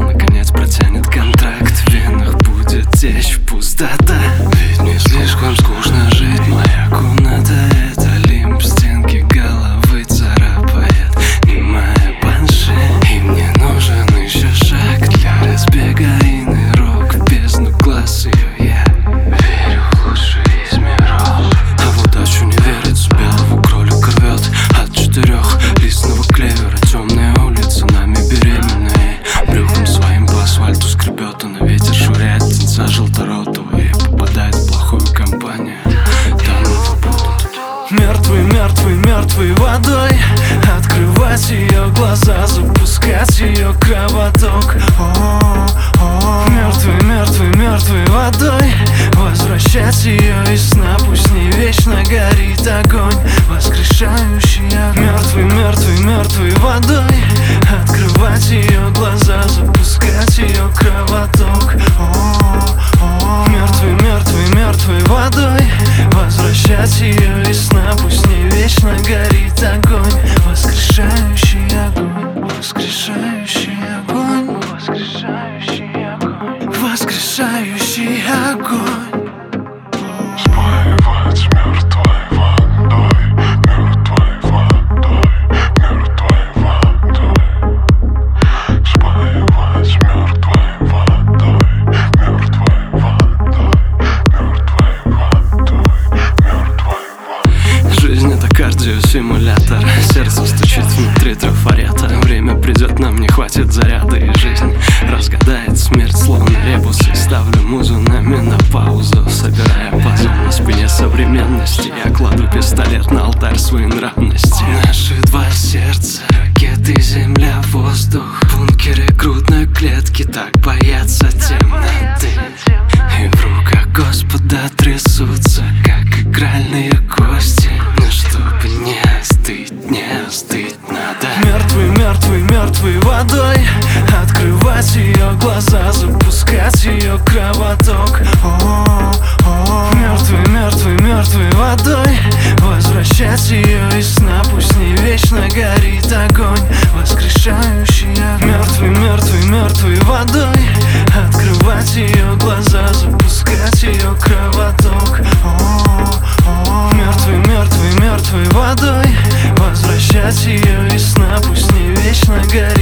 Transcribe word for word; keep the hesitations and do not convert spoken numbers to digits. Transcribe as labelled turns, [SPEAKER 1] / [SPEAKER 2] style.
[SPEAKER 1] наконец протянет контракт. В венах будет течь пустота. Ведь мне слишком скучно жить. Моя комната — это лимб, стенки головы царапает немая банши. И мне нужен еще шаг для разбега и нырок в бездну глаз ее. Я верю в лучший из миров, а в удачу не верится. Белого кролика рвет от четырех листного клевера. Темная улица, нами беременная, брюхом своим по асфальту скребет. А на ветер швыряет птенца желторотого и попадает в плохую компанию. Мертвый, мертвый, мертвой водой открывать ее глаза, запускать ее кровоток. Мертвый, мертвый, мертвой водой возвращать ее из сна. Пусть не вечно горит огонь, воскрешающий огонь. Мертвый, мертвый, мертвой водой открывать ее глаза, запускать ее кровоток. Мертвый, мертвый, мертвой водой возвращать ее из сна. Пусть не вечно горит огонь, воскрешающий огонь, воскрешающий огонь, воскрешающий огонь, воскрешающий огонь.
[SPEAKER 2] Спаивать мертвой водой, мертвой водой, мертвой водой. Спаивать мертвой водой, мертвой водой, мертвой водой, мертвой водой.
[SPEAKER 1] Жизнь — это кардиосимулятор. Сердце стучит внутри трафарета. Время придет, нам не хватит заряда. И жизнь разгадает смерть словно ребус. И ставлю музу на менопаузу, собирая пазл на спине современности. Я кладу пистолет на алтарь своей нравности. Наши два сердца, ракеты, земля, воздух, бункеры грудной клетки так боятся темноты. И в руках Господа трясутся, как игральные кости. Но чтобы не остыть, не остыть надо. Мертвый, мертвый, мертвой водой открывать ее глаза, запускать ее кровоток. Мертвый, мертвый, мертвой водой возвращать ее из сна. Пусть не вечно горит огонь, воскрешающий огонь. Мертвый, мертвый, мертвой водой открывать ее глаза, запускать ее кровоток. Мертвый, мертвый, мертвой водой возвращать ее из сна. Пусть не вечно горит